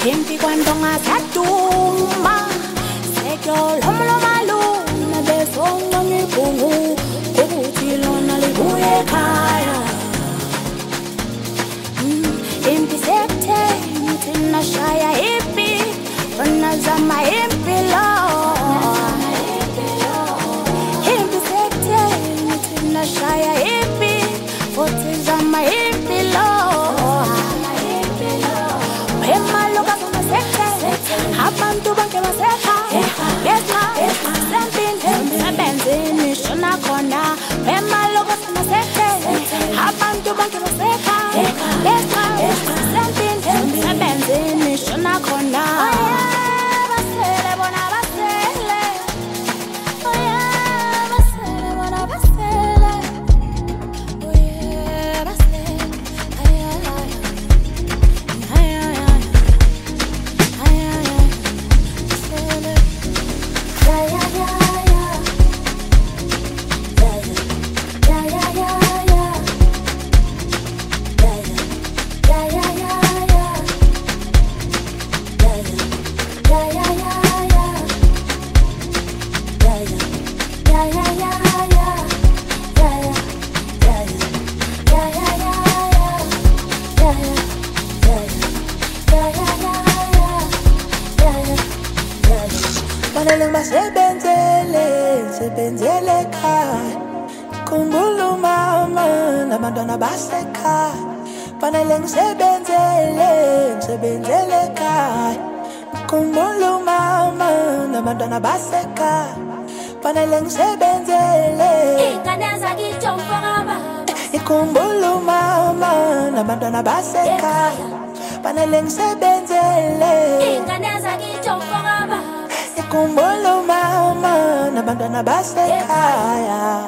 Impi cuando ngasatuma sekyolo maluna besonga ngibuku ukuthi lona libuye ekhaya. Impi sekutheni thina shaya impi wena zama impi lo. Impi sekutheni thina shaya impi futhi zama impi lo. Abantu bonke basekha besma sempini sebenzini shona khona emaloko simasekhe. Abantu bonke basekha besma sempini sebenzini shona khona. Basele bona basele, basele bona basele, basele. Fanele sebenzele ekhaya. Khumbula umama nabantwana basekhaya. Fanele sebenzele ekhaya. Khumbula umama nabantwana basekhaya. Fanele sebenzele Ingane zakithi mfana. Ikhumbula umama nabantwana basekhaya. Fanele sebenzele Ingane zakithi mfana. Ikhumbula umama nabantwana basekhaya.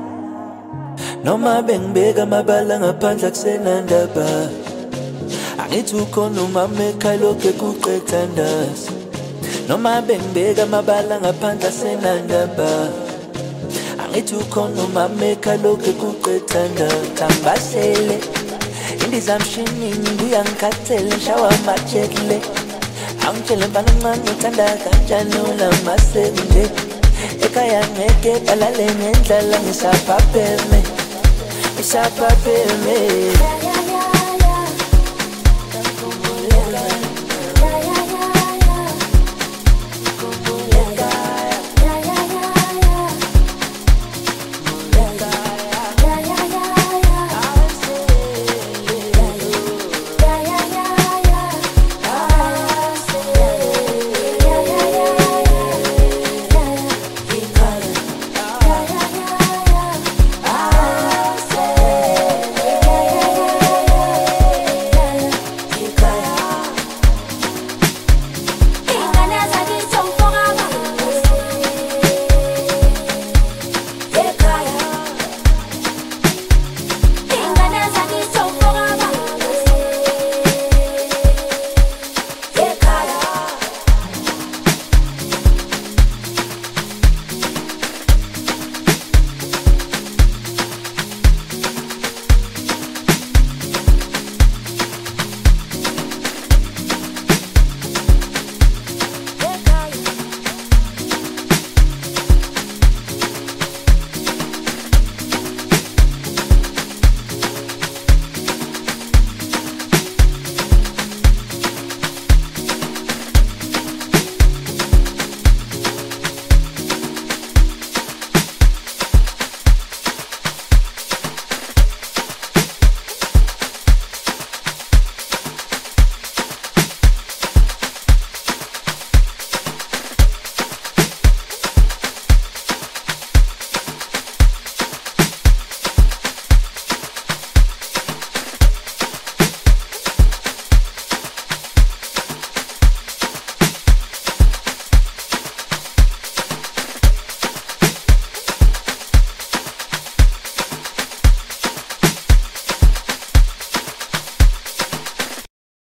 Noma bengibeka amabala ngaphandle akusenandaba. Angithi ukhona umama ekhaya lokhu kuqeda ndazi. Noma bengibeka amabala ngaphandle asenandaba. Angithi ukhona umama ekhaya lokhu kuqeda ndazi. Ngambasele indizamshini ngiyangikhathele nshawa amajekile. Angitshele mfana mncane uthanda kanjani ulamaseke nje. Ekhaya ngeke balale ngendlala ngisaphapheme.